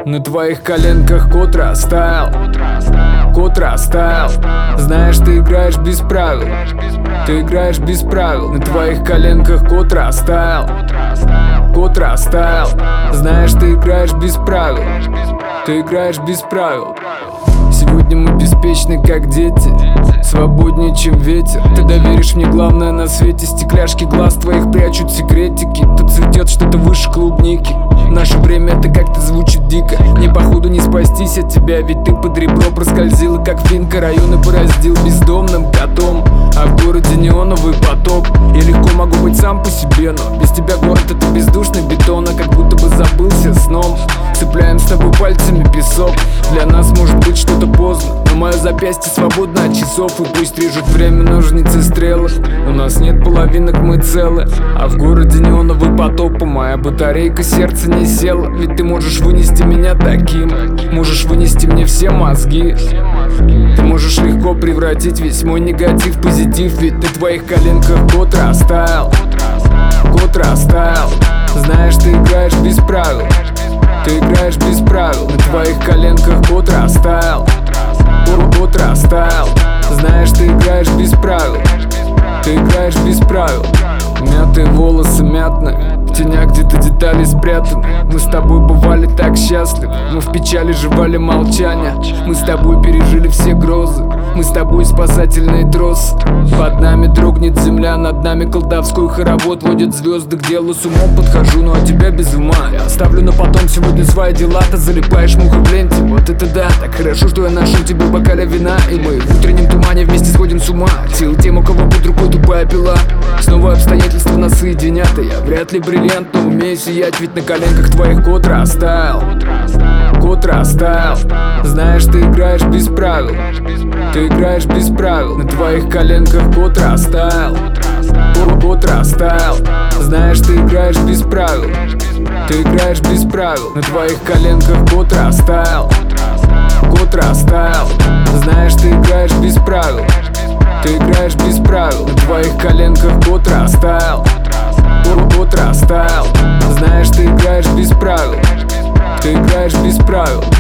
На твоих коленках кот растаял. Кот растаял. Знаешь, ты играешь без правил. Ты играешь без правил. На твоих коленках кот растаял. Кот растаял. Знаешь, ты играешь без правил. Ты играешь без правил. Сегодня мы беспечны, как дети, свободнее, чем ветер. Ты доверишь мне главное на свете. Стекляшки глаз твоих прячут секретики. Тут цветет что-то выше клубники. В наше время это как-то звучит дико. Мне походу не спастись от тебя, ведь ты под ребро проскользила, как финка. Районы пораздил бездомным котом, а в городе неоновый потоп. Я легко могу быть сам по себе, но без тебя город это бездушный бетон. А как будто бы забылся сном. Цепляем с тобой пальцами песок. Для нас может быть что-то поздно, но мое запястье свободно от часов. И пусть режут время ножницы стрелы. У нас нет половинок, мы целы. А в городе неоновый потоп. Моя батарейка сердца не села. Ведь ты можешь вынести меня таким. Можешь вынести мне все мозги. Ты можешь легко превратить весь мой негатив в позитив. Ведь на твоих коленках кот растаял. Кот растаял. Знаешь, ты играешь без правил. Ты играешь без правил. На твоих коленках кот растаял. Кот растаял. Знаешь, ты играешь без правил. Ты играешь без правил. Мятые волосы мятные, в тенях где-то детали спрятаны. Мы с тобой бывали так счастливы. Мы в печали жевали молчание. Мы с тобой пережили все грозы. Мы с тобой спасательный трос. Под нами дрогнет земля, над нами колдовской хоровод. Водят звезды, к делу с умом подхожу, ну а тебя без ума я оставлю на потом сегодня свои дела. Ты залипаешь мухой в ленте, вот это да. Так хорошо, что я нашел тебе в бокале вина. И мы в утреннем тумане вместе сходим с ума. Сил тем, у кого под рукой тупая пила. Снова обстоятельства нас соединят. И я вряд ли бриллиант, но умею сиять. Ведь на коленках твоих кот растаял. Кот растаял. Знаешь, ты играешь без правил. Ты играешь без правил. На твоих коленках кот растаял. Кот растаял. Знаешь, ты играешь без правил. Ты играешь без правил. На твоих коленках кот растаял. Кот растаял. Знаешь, ты играешь без правил. Ты играешь без правил. На твоих коленках кот растаял. Кот растаял. Знаешь, ты играешь без правил. Ты играешь без правил.